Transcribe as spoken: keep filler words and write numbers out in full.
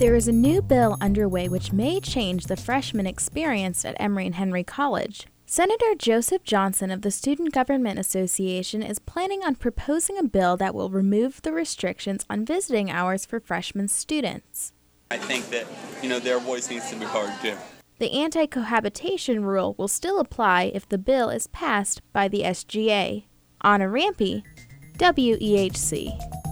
There is a new bill underway which may change the freshman experience at Emory and Henry College. Senator Joseph Johnson of the Student Government Association is planning on proposing a bill that will remove the restrictions on visiting hours for freshman students. I think that, you know, their voice needs to be heard too. The anti-cohabitation rule will still apply if the bill is passed by the S G A. Anna Rampy, W E H C.